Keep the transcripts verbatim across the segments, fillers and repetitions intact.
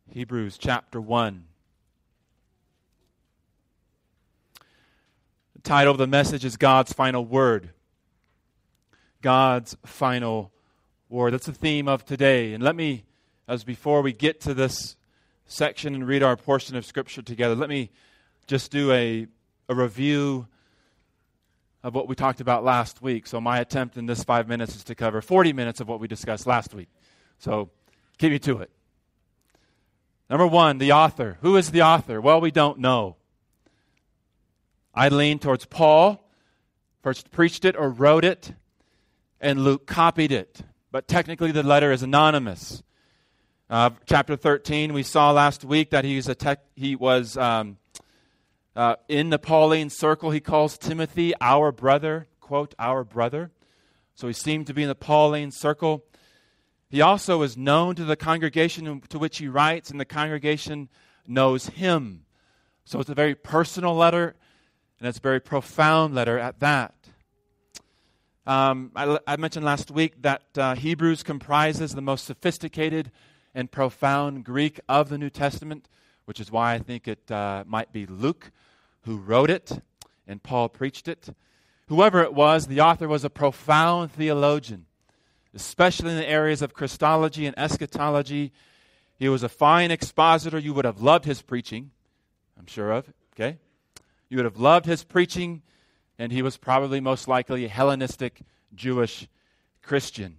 Hebrews chapter one. The title of the message is God's Final Word. God's Final Word. That's the theme of today. And let me, as before we get to this section and read our portion of Scripture together, let me just do a, a review of what we talked about last week. So my attempt in this five minutes is to cover forty minutes of what we discussed last week. So keep me to it. Number one, the author. Who is the author? Well, we don't know. I lean towards Paul, first preached it or wrote it, and Luke copied it. But technically the letter is anonymous. Uh, chapter thirteen, we saw last week that he's a tech, he was um, uh, in the Pauline circle. He calls Timothy our brother, quote, our brother. So he seemed to be in the Pauline circle. He also is known to the congregation to which he writes, and the congregation knows him. So it's a very personal letter, and it's a very profound letter at that. Um, I, I mentioned last week that uh, Hebrews comprises the most sophisticated and profound Greek of the New Testament, which is why I think it uh, might be Luke who wrote it, and Paul preached it. Whoever it was, the author was a profound theologian, especially in the areas of Christology and eschatology. He was a fine expositor. You would have loved his preaching, I'm sure of, okay? You would have loved his preaching, and he was probably most likely a Hellenistic Jewish Christian.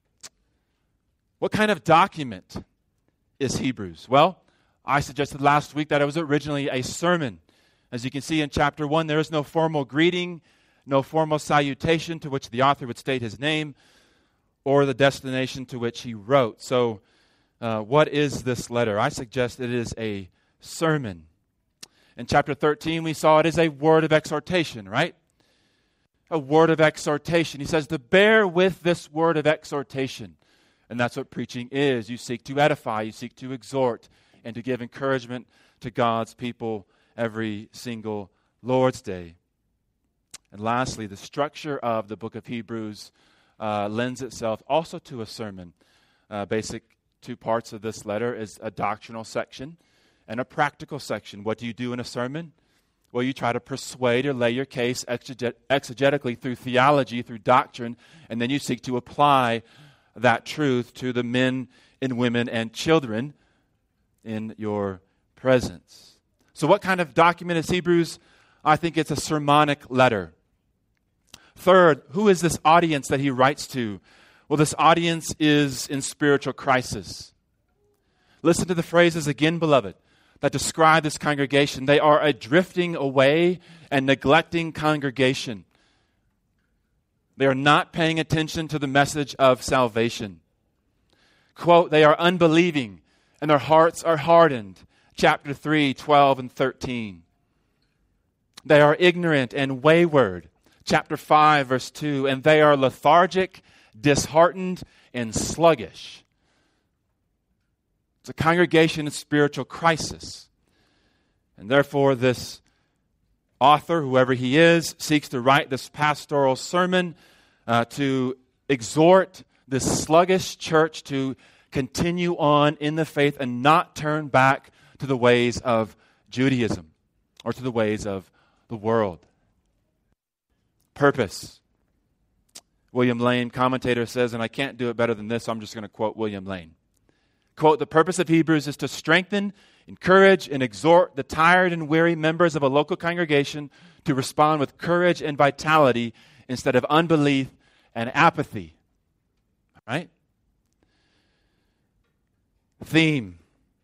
What kind of document is Hebrews? Well, I suggested last week that it was originally a sermon. As you can see in chapter one, there is no formal greeting, no formal salutation to which the author would state his name or the destination to which he wrote. So, uh, what is this letter? I suggest it is a sermon. In chapter thirteen, we saw it is a word of exhortation, right? A word of exhortation. He says to bear with this word of exhortation. And that's what preaching is. You seek to edify, you seek to exhort, and to give encouragement to God's people every single Lord's Day. And lastly, the structure of the book of Hebrews Uh, lends itself also to a sermon. Uh, basic two parts of this letter is a doctrinal section and a practical section. What do you do in a sermon? Well, you try to persuade or lay your case exeget- exegetically through theology, through doctrine, and then you seek to apply that truth to the men and women and children in your presence. So what kind of document is Hebrews? I think it's a sermonic letter. Third, who is this audience that he writes to? Well, this audience is in spiritual crisis. Listen to the phrases again, beloved, that describe this congregation. They are a drifting away and neglecting congregation. They are not paying attention to the message of salvation. Quote, they are unbelieving and their hearts are hardened. Chapter three, twelve and thirteen. They are ignorant and wayward. Chapter five, verse two, and they are lethargic, disheartened, and sluggish. It's a congregation in spiritual crisis. And therefore, this author, whoever he is, seeks to write this pastoral sermon uh, to exhort this sluggish church to continue on in the faith and not turn back to the ways of Judaism or to the ways of the world. Purpose. William Lane, commentator, says, and I can't do it better than this, so I'm just going to quote William Lane. Quote, the purpose of Hebrews is to strengthen, encourage, and exhort the tired and weary members of a local congregation to respond with courage and vitality instead of unbelief and apathy. All right? Theme.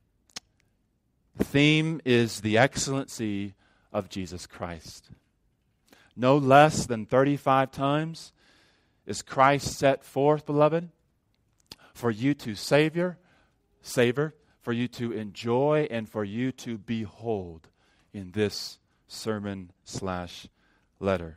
Theme is the excellency of Jesus Christ. No less than thirty-five times is Christ set forth, beloved, for you to savor, savor, for you to enjoy, and for you to behold in this sermon slash letter.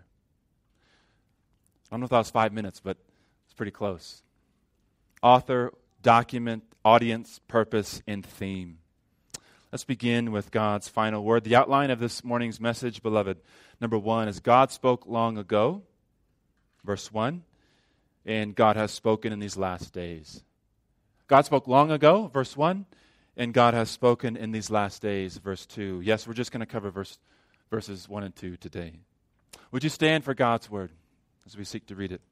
I don't know if that was five minutes, but it's pretty close. Author, document, audience, purpose, and theme. Let's begin with God's final word. The outline of this morning's message, beloved, number one is God spoke long ago, verse one, and God has spoken in these last days. God spoke long ago, verse one, and God has spoken in these last days, verse two. Yes, we're just going to cover verse, verses one and two today. Would you stand for God's word as we seek to read it?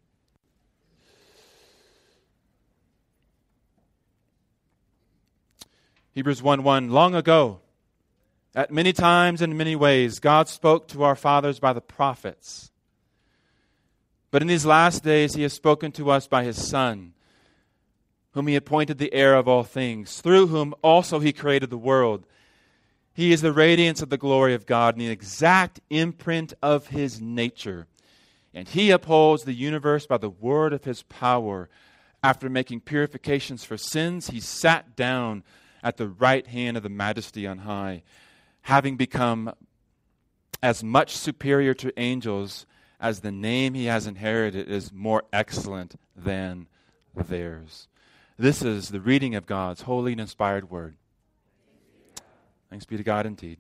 Hebrews one one, long ago, at many times and in many ways, God spoke to our fathers by the prophets. But in these last days, He has spoken to us by His Son, whom He appointed the heir of all things, through whom also He created the world. He is the radiance of the glory of God and the exact imprint of His nature. And He upholds the universe by the word of His power. After making purifications for sins, He sat down at the right hand of the Majesty on high, having become as much superior to angels as the name He has inherited is more excellent than theirs. This is the reading of God's holy and inspired word. Thanks be to God indeed.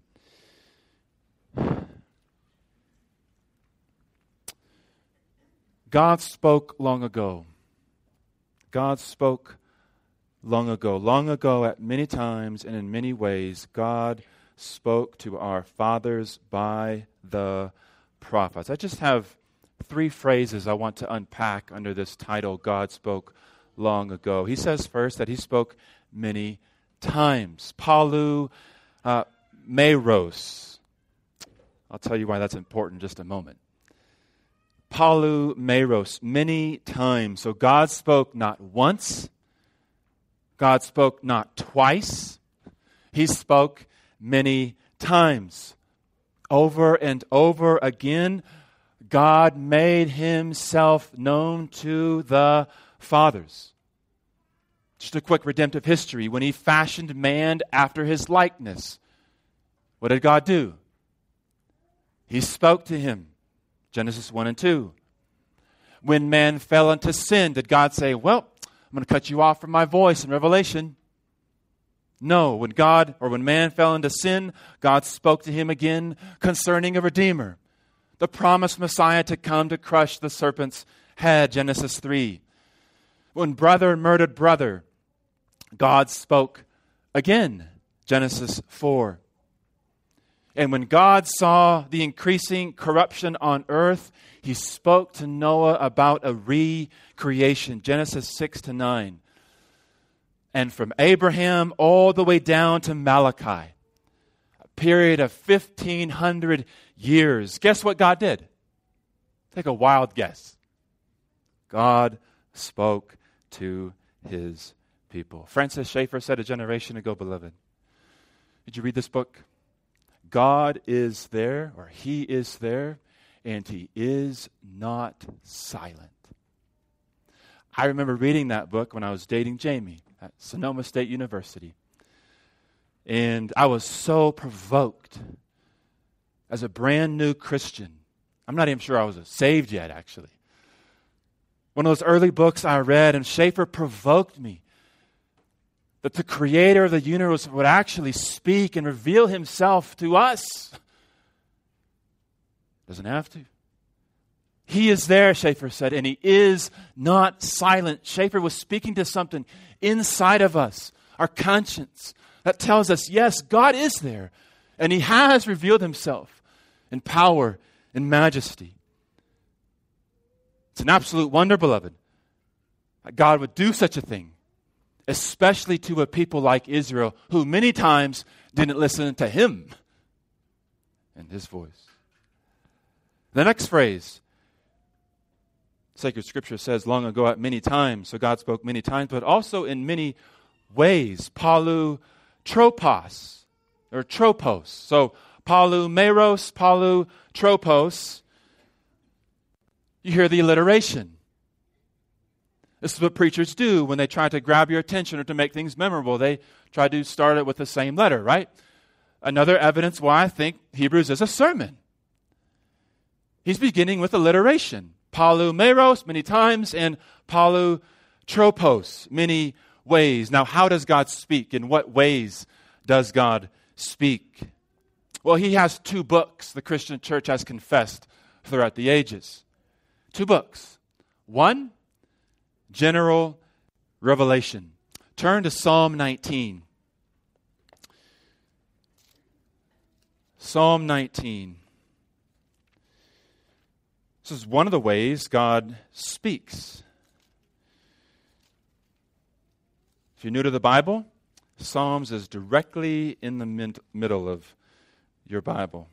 God spoke long ago. God spoke long ago. Long ago, at many times and in many ways, God spoke to our fathers by the prophets. I just have three phrases I want to unpack under this title, God spoke long ago. He says first that He spoke many times. Palu uh, meros. I'll tell you why that's important in just a moment. Palu meros, many times. So God spoke not once. God spoke not twice. He spoke many times. Over and over again, God made Himself known to the fathers. Just a quick redemptive history. When He fashioned man after His likeness, what did God do? He spoke to him. Genesis one and two. When man fell into sin, did God say, well, I'm going to cut you off from my voice in Revelation? No. When God, or when man fell into sin, God spoke to him again concerning a Redeemer, the promised Messiah to come to crush the serpent's head, Genesis three. When brother murdered brother, God spoke again, Genesis four. And when God saw the increasing corruption on earth, He spoke to Noah about a recreation, Genesis six to nine. And from Abraham all the way down to Malachi, a period of fifteen hundred years. Guess what God did? Take a wild guess. God spoke to His people. Francis Schaeffer said a generation ago, beloved, did you read this book? God is there, or He is there, and He is not silent. I remember reading that book when I was dating Jamie at Sonoma State University. And I was so provoked as a brand new Christian. I'm not even sure I was saved yet, actually. One of those early books I read, and Schaeffer provoked me that the Creator of the universe would actually speak and reveal Himself to us. Doesn't have to. He is there, Schaeffer said, and He is not silent. Schaeffer was speaking to something inside of us, our conscience, that tells us, yes, God is there, and He has revealed Himself in power and majesty. It's an absolute wonder, beloved, that God would do such a thing, especially to a people like Israel, who many times didn't listen to Him and His voice. The next phrase, Sacred Scripture says, long ago at many times, so God spoke many times, but also in many ways. Palu tropos, or tropos. So palu meros, palu tropos. You hear the alliteration. This is what preachers do when they try to grab your attention or to make things memorable. They try to start it with the same letter, right? Another evidence why I think Hebrews is a sermon. He's beginning with alliteration. Palu meros, many times, and palu tropos, many ways. Now, how does God speak? In what ways does God speak? Well, He has two books the Christian church has confessed throughout the ages. Two books. One, general revelation. Turn to Psalm nineteen. Psalm nineteen. This is one of the ways God speaks. If you're new to the Bible, Psalms is directly in the mid- middle of your Bible.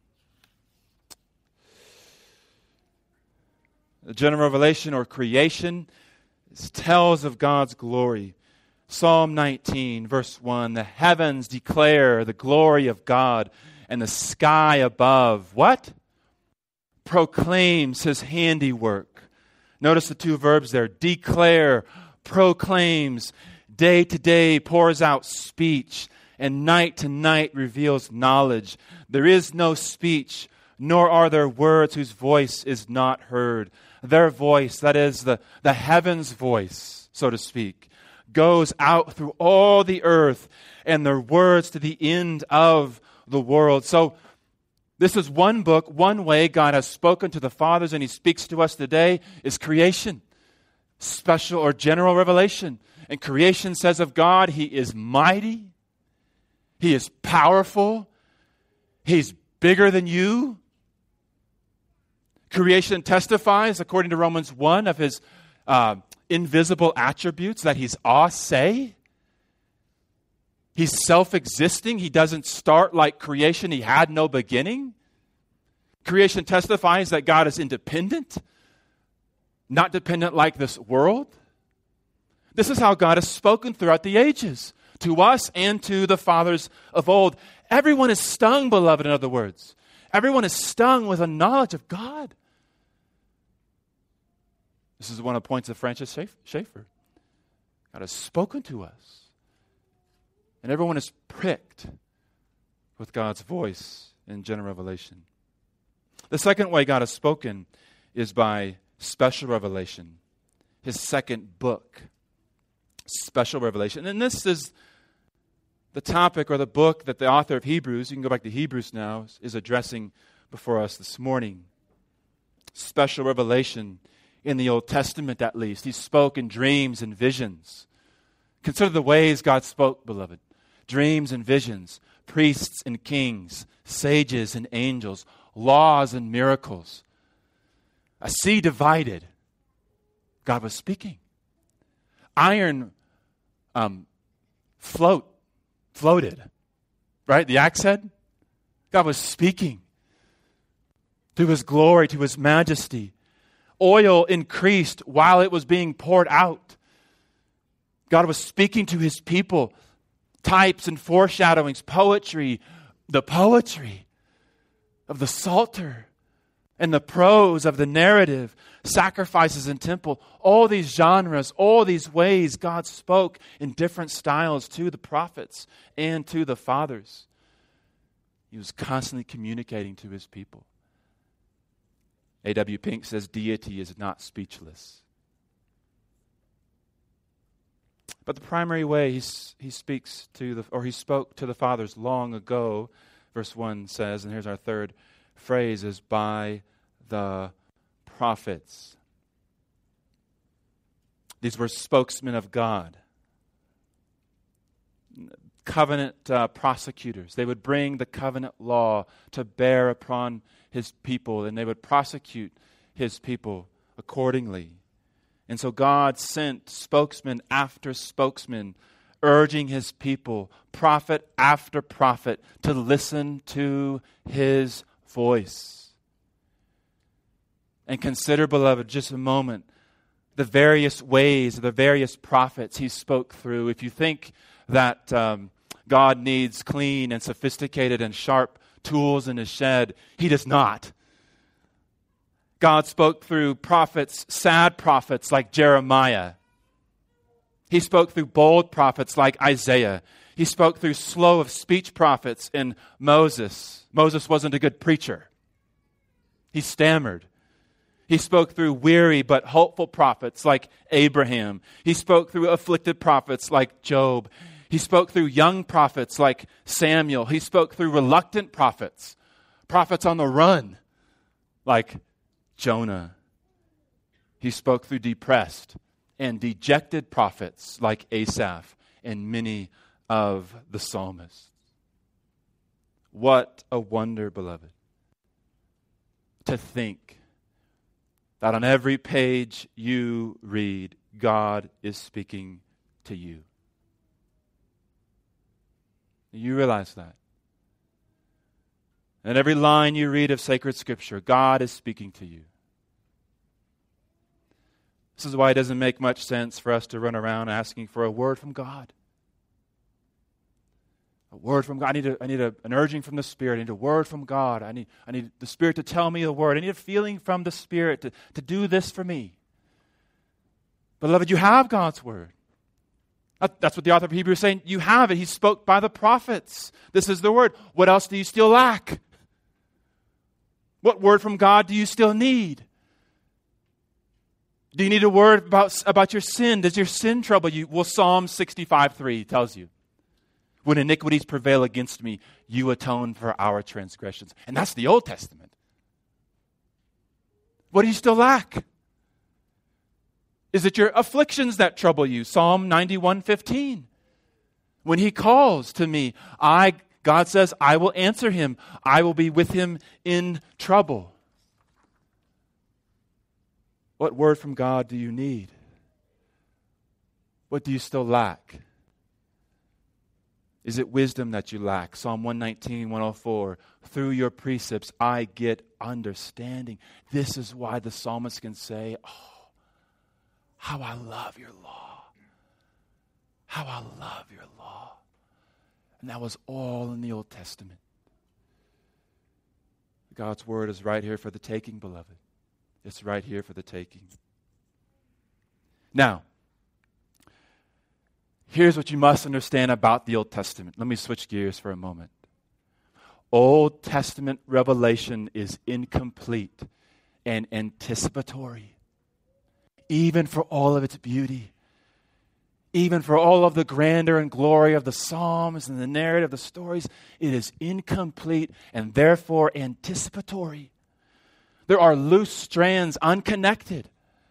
The general revelation or creation tells of God's glory. Psalm nineteen, verse one, the heavens declare the glory of God, and the sky above, what? Proclaims his handiwork. Notice the two verbs there, declare, proclaims, day to day pours out speech, and night to night reveals knowledge. There is no speech, nor are there words whose voice is not heard. Their voice, that is the, the heaven's voice, so to speak, goes out through all the earth, and their words to the end of the world. So this is one book, one way God has spoken to the fathers and he speaks to us today is creation. Special or general revelation. And creation says of God, he is mighty. He is powerful. He's bigger than you. Creation testifies, according to Romans one, of his uh, invisible attributes, that he's ase. He's self-existing. He doesn't start like creation. He had no beginning. Creation testifies that God is independent, not dependent like this world. This is how God has spoken throughout the ages, to us and to the fathers of old. Everyone is stung, beloved, in other words. Everyone is stung with a knowledge of God. This is one of the points of Francis Schaeffer. God has spoken to us. And everyone is pricked with God's voice in general revelation. The second way God has spoken is by special revelation. His second book, special revelation. And this is the topic or the book that the author of Hebrews, you can go back to Hebrews now, is addressing before us this morning. Special revelation in the Old Testament at least. He spoke in dreams and visions. Consider the ways God spoke, beloved. Dreams and visions, priests and kings, sages and angels, laws and miracles. A sea divided. God was speaking. Iron um, float, floated. Right? The axe head? God was speaking to his glory, to his majesty. Oil increased while it was being poured out. God was speaking to his people. Types and foreshadowings, poetry, the poetry of the Psalter and the prose of the narrative, sacrifices in temple, all these genres, all these ways God spoke in different styles to the prophets and to the fathers. He was constantly communicating to his people. A W Pink says deity is not speechless. But the primary way he, he speaks to the, or he spoke to the fathers long ago, verse one says, and here's our third phrase, is by the prophets. These were spokesmen of God. Covenant uh, prosecutors. They would bring the covenant law to bear upon his people, and they would prosecute his people accordingly. And so God sent spokesman after spokesman, urging his people, prophet after prophet, to listen to his voice. And consider, beloved, just a moment, the various ways, the various prophets he spoke through. If you think that um, God needs clean and sophisticated and sharp tools in his shed, he does not. God spoke through prophets, sad prophets like Jeremiah. He spoke through bold prophets like Isaiah. He spoke through slow of speech prophets in Moses. Moses wasn't a good preacher. He stammered. He spoke through weary but hopeful prophets like Abraham. He spoke through afflicted prophets like Job. He spoke through young prophets like Samuel. He spoke through reluctant prophets, prophets on the run like Jonah. He spoke through depressed and dejected prophets like Asaph and many of the psalmists. What a wonder, beloved, to think that on every page you read, God is speaking to you. You realize that. And every line you read of sacred Scripture, God is speaking to you. This is why it doesn't make much sense for us to run around asking for a word from God. A word from God. I need, a, I need a, an urging from the Spirit. I need a word from God. I need, I need the Spirit to tell me a word. I need a feeling from the Spirit to, to do this for me. Beloved, you have God's Word. That, that's what the author of Hebrews is saying. You have it. He spoke by the prophets. This is the Word. What else do you still lack? What word from God do you still need? Do you need a word about, about your sin? Does your sin trouble you? Well, Psalm sixty-five three tells you. When iniquities prevail against me, you atone for our transgressions. And that's the Old Testament. What do you still lack? Is it your afflictions that trouble you? Psalm ninety-one fifteen. When he calls to me, I, God says, I will answer him. I will be with him in trouble. What word from God do you need? What do you still lack? Is it wisdom that you lack? Psalm one nineteen, one oh four. Through your precepts I get understanding. This is why the psalmist can say, oh, how I love your law. How I love your law. And that was all in the Old Testament. God's word is right here for the taking, beloved. It's right here for the taking. Now, here's what you must understand about the Old Testament. Let me switch gears for a moment. Old Testament revelation is incomplete and anticipatory, even for all of its beauty, even for all of the grandeur and glory of the Psalms and the narrative, the stories. It is incomplete and therefore anticipatory. There are loose strands, unconnected.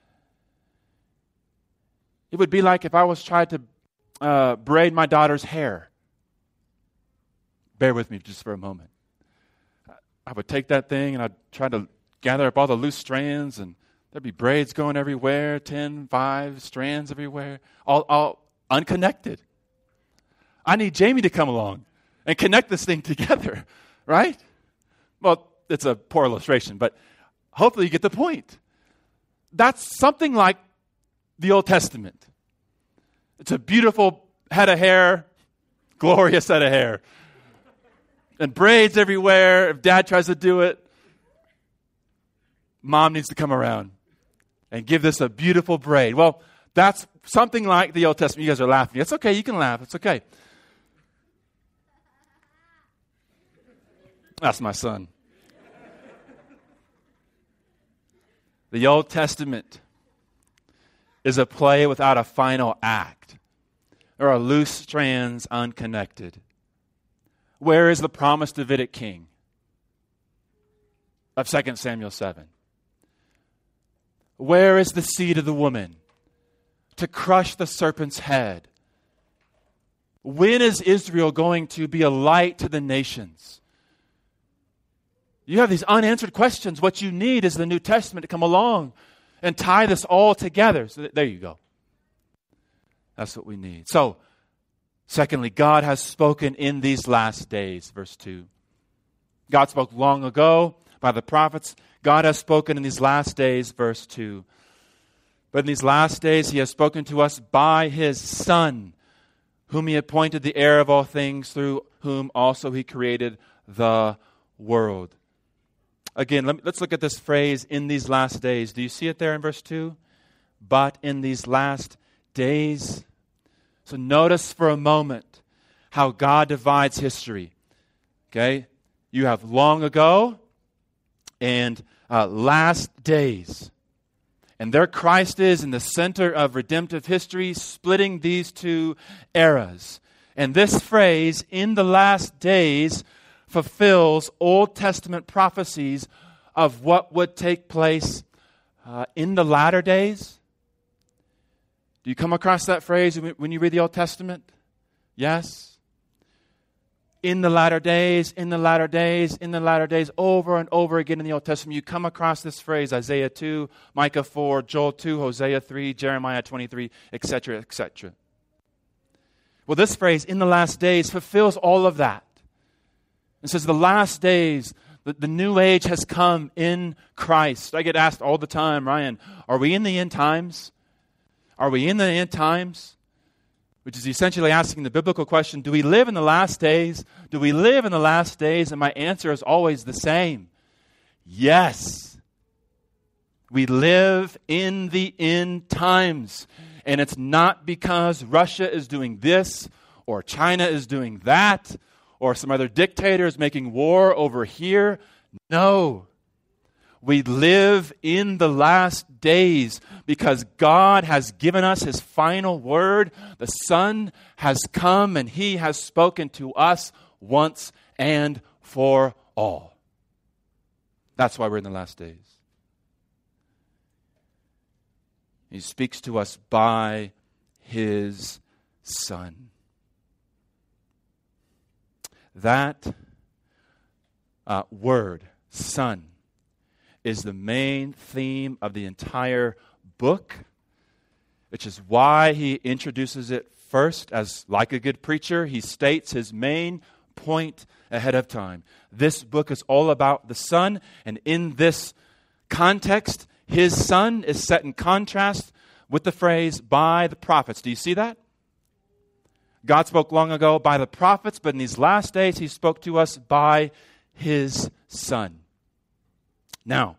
It would be like if I was trying to Uh, braid my daughter's hair. Bear with me just for a moment. I would take that thing and I'd try to gather up all the loose strands, and there'd be braids going everywhere, ten, five strands everywhere, all, all unconnected. I need Jamie to come along and connect this thing together, right? Well, it's a poor illustration, but hopefully you get the point. That's something like the Old Testament. It's a beautiful head of hair, glorious head of hair. And braids everywhere. If dad tries to do it, mom needs to come around and give this a beautiful braid. Well, that's something like the Old Testament. You guys are laughing. It's okay. You can laugh. It's okay. That's my son. The Old Testament is a play without a final act. There are loose strands unconnected. Where is the promised Davidic king of Second Samuel seven? Where is the seed of the woman to crush the serpent's head? When is Israel going to be a light to the nations? You have these unanswered questions. What you need is the New Testament to come along and tie this all together. So th- there you go. That's what we need. So, secondly, God has spoken in these last days, verse two. God spoke long ago by the prophets. God has spoken in these last days, verse two. But in these last days, he has spoken to us by his Son, whom he appointed the heir of all things, through whom also he created the world. Again, let me, let's look at this phrase, in these last days. Do you see it there in verse two? But in these last days. So notice for a moment how God divides history. Okay? You have long ago and uh, last days. And there Christ is in the center of redemptive history, splitting these two eras. And this phrase, in the last days, fulfills Old Testament prophecies of what would take place uh, in the latter days. Do you come across that phrase when you read the Old Testament? Yes? in the latter days, in the latter days, in the latter days, over and over again in the Old Testament. You come across this phrase, Isaiah two, Micah four, Joel two, Hosea three, Jeremiah twenty-three, et cetera, et cetera. Well, this phrase, in the last days, fulfills all of that. It says the last days, the, the new age has come in Christ. I get asked all the time, Ryan, are we in the end times? Are we in the end times? Which is essentially asking the biblical question, do we live in the last days? Do we live in the last days? And my answer is always the same. Yes. We live in the end times. And it's not because Russia is doing this, or China is doing that, or some other dictator is making war over here. No. We live in the last days because God has given us His final word. The Son has come and He has spoken to us once and for all. That's why we're in the last days. He speaks to us by His Son. That uh, word, Son, is the main theme of the entire book, which is why he introduces it first. As like a good preacher, he states his main point ahead of time. This book is all about the Son, and in this context, His Son is set in contrast with the phrase, by the prophets. Do you see that? God spoke long ago by the prophets, but in these last days, He spoke to us by His Son. Now,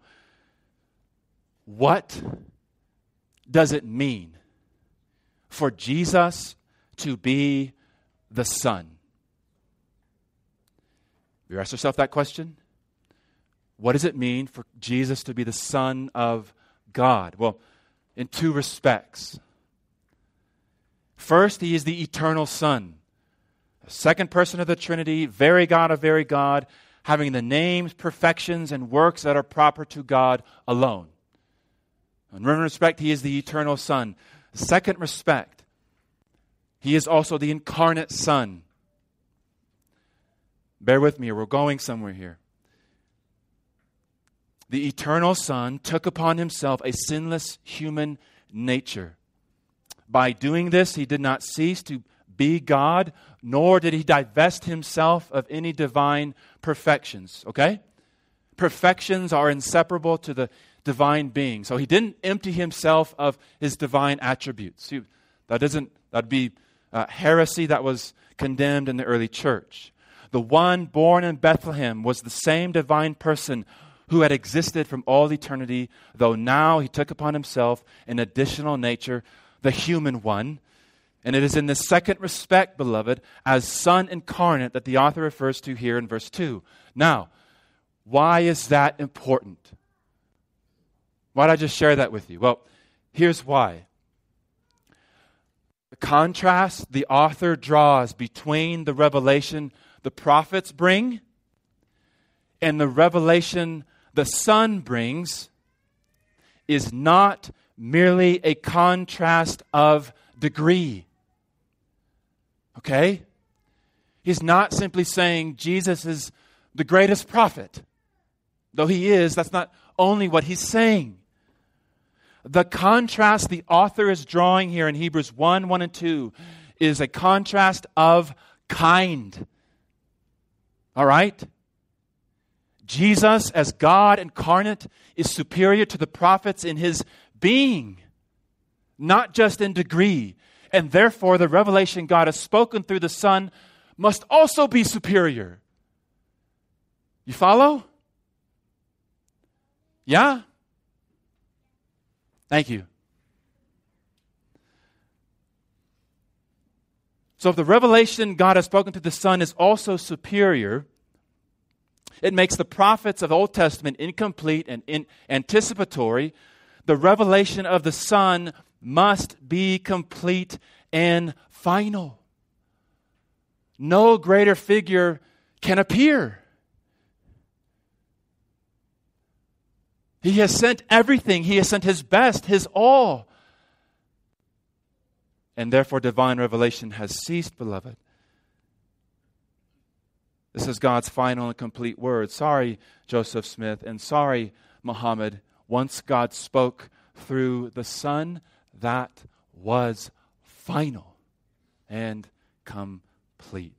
what does it mean for Jesus to be the Son? You ask yourself that question? What does it mean for Jesus to be the Son of God? Well, in two respects. First, He is the eternal Son, the second person of the Trinity, very God of very God, having the names, perfections, and works that are proper to God alone. In one respect, He is the eternal Son. The second respect, He is also the incarnate Son. Bear with me, we're going somewhere here. The eternal Son took upon Himself a sinless human nature. By doing this, He did not cease to be God, nor did He divest Himself of any divine perfections. Okay? Perfections are inseparable to the divine being. So He didn't empty Himself of His divine attributes. He, that doesn't, that'd be uh, heresy that was condemned in the early church. The one born in Bethlehem was the same divine person who had existed from all eternity, though now He took upon Himself an additional nature, the human one. And it is in the second respect, beloved, as Son incarnate that the author refers to here in verse two. Now, why is that important? Why did I just share that with you? Well, here's why. The contrast the author draws between the revelation the prophets bring and the revelation the Son brings is not merely a contrast of degree. Okay? He's not simply saying Jesus is the greatest prophet. Though He is, that's not only what he's saying. The contrast the author is drawing here in Hebrews one, one and two is a contrast of kind. All right? Jesus, as God incarnate, is superior to the prophets in His being, not just in degree. And therefore, the revelation God has spoken through the Son must also be superior. You follow? Yeah? Thank you. So if the revelation God has spoken to the Son is also superior, it makes the prophets of the Old Testament incomplete and in anticipatory. The revelation of the Son must be complete and final. No greater figure can appear. He has sent everything. He has sent His best, His all. And therefore divine revelation has ceased, beloved. This is God's final and complete word. Sorry, Joseph Smith, and sorry, Muhammad. Once God spoke through the Son, that was final and complete.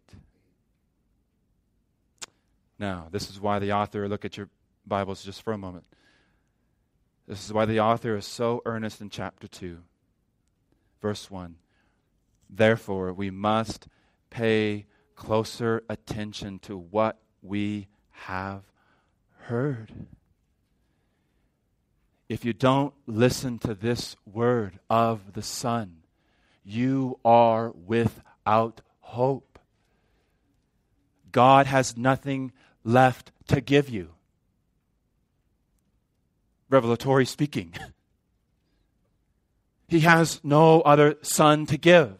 Now, this is why the author, look at your Bibles just for a moment. This is why the author is so earnest in chapter two, verse one. Therefore, we must pay closer attention to what we have heard. If you don't listen to this word of the Son, you are without hope. God has nothing left to give you. Revelatory speaking. He has no other Son to give.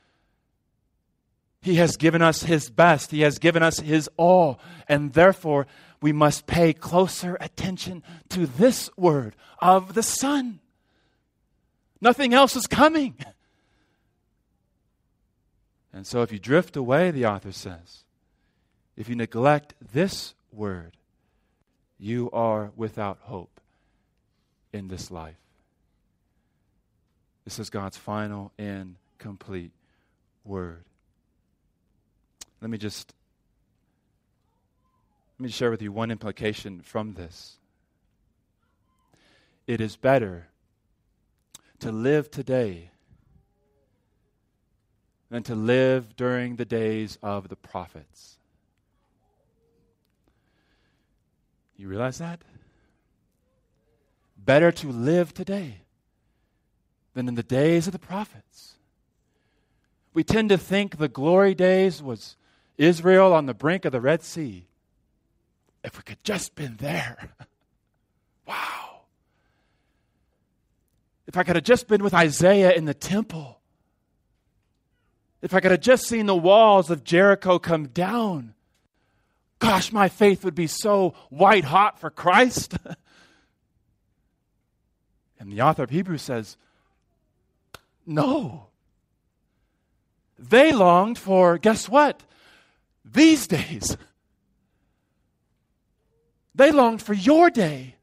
He has given us His best. He has given us His all. And therefore, we must pay closer attention to this word of the Son. Nothing else is coming. And so if you drift away, the author says, if you neglect this word, you are without hope in this life. This is God's final and complete word. Let me just let me share with you one implication from this. It is better to live today than to live during the days of the prophets. You realize that? Better to live today than in the days of the prophets. We tend to think the glory days was Israel on the brink of the Red Sea. If we could just been there. Wow. If I could have just been with Isaiah in the temple. If I could have just seen the walls of Jericho come down. Gosh, my faith would be so white hot for Christ. And the author of Hebrews says, no. They longed for, guess what? These days. They longed for your day.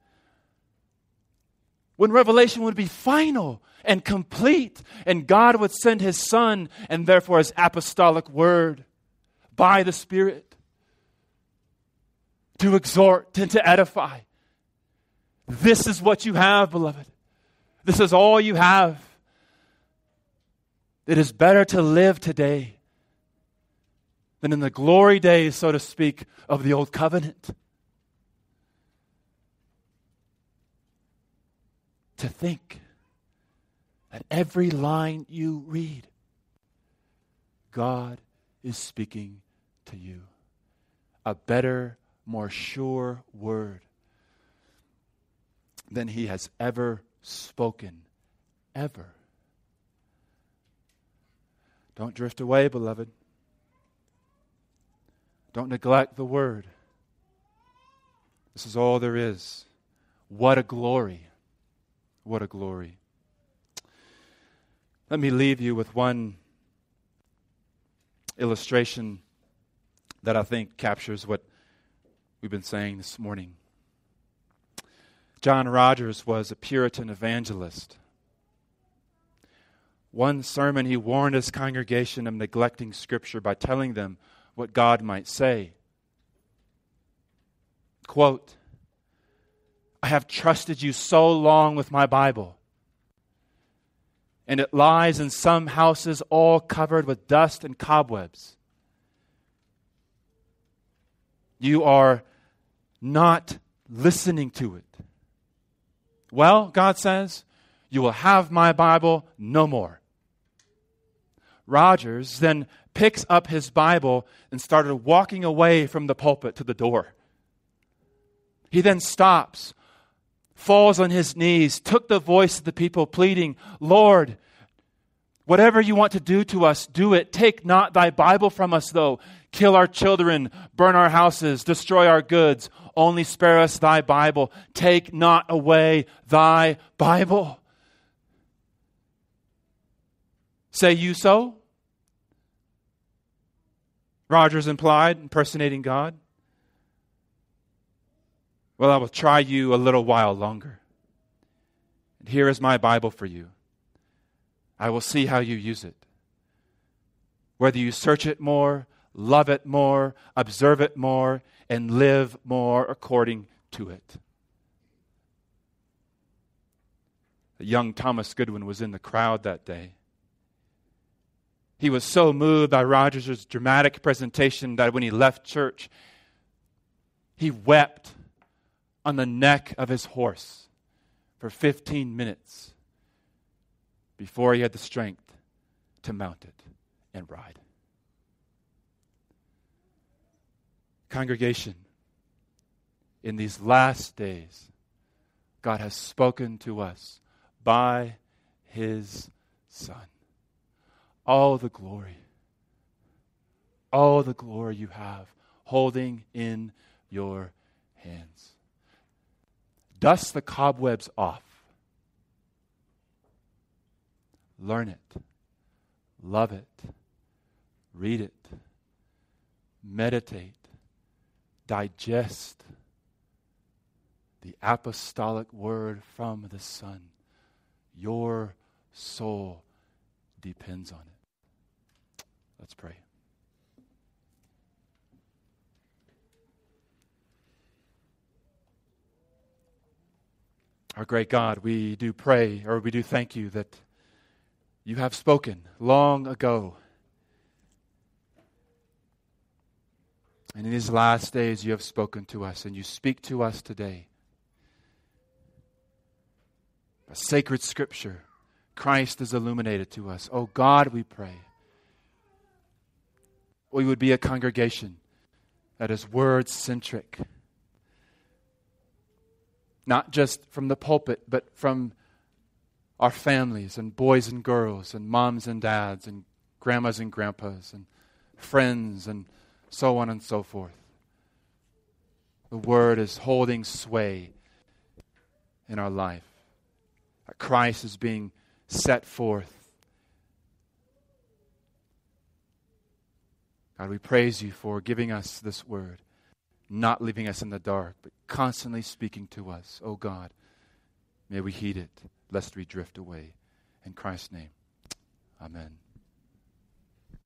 When revelation would be final and complete, and God would send His Son, and therefore His apostolic word by the Spirit to exhort and to edify. This is what you have, beloved. This is all you have. It is better to live today than in the glory days, so to speak, of the old covenant. To think that every line you read, God is speaking to you. A better, more sure word than He has ever spoken, ever. Don't drift away, beloved. Don't neglect the word. This is all there is. What a glory. What a glory. Let me leave you with one illustration that I think captures what we've been saying this morning. John Rogers was a Puritan evangelist. One sermon, he warned his congregation of neglecting Scripture by telling them what God might say. Quote, I have trusted you so long with my Bible, and it lies in some houses all covered with dust and cobwebs. You are not listening to it. Well, God says, you will have my Bible no more. Rogers then picks up his Bible and started walking away from the pulpit to the door. He then stops, falls on his knees, took the voice of the people pleading, Lord, whatever you want to do to us, do it. Take not thy Bible from us, though. Kill our children, burn our houses, destroy our goods. Only spare us thy Bible. Take not away thy Bible. Say you so? Rogers implied, impersonating God. Well, I will try you a little while longer. And here is my Bible for you. I will see how you use it. Whether you search it more, love it more, observe it more, and live more according to it. The young Thomas Goodwin was in the crowd that day. He was so moved by Rogers' dramatic presentation that when he left church, he wept on the neck of his horse for fifteen minutes before he had the strength to mount it and ride. Congregation, in these last days, God has spoken to us by His Son. All the glory, all the glory you have holding in your hands. Dust the cobwebs off. Learn it. Love it. Read it. Meditate. Digest the apostolic word from the Son. Your soul depends on it. Let's pray. Our great God, we do pray, or we do thank you that you have spoken long ago. And in these last days you have spoken to us, and you speak to us today. A sacred scripture, Christ is illuminated to us. Oh God, we pray, we would be a congregation that is word-centric. Not just from the pulpit, but from our families and boys and girls and moms and dads and grandmas and grandpas and friends and so on and so forth. The Word is holding sway in our life. Christ is being set forth. God, we praise you for giving us this Word, not leaving us in the dark, but constantly speaking to us. Oh God, may we heed it, lest we drift away. In Christ's name, amen.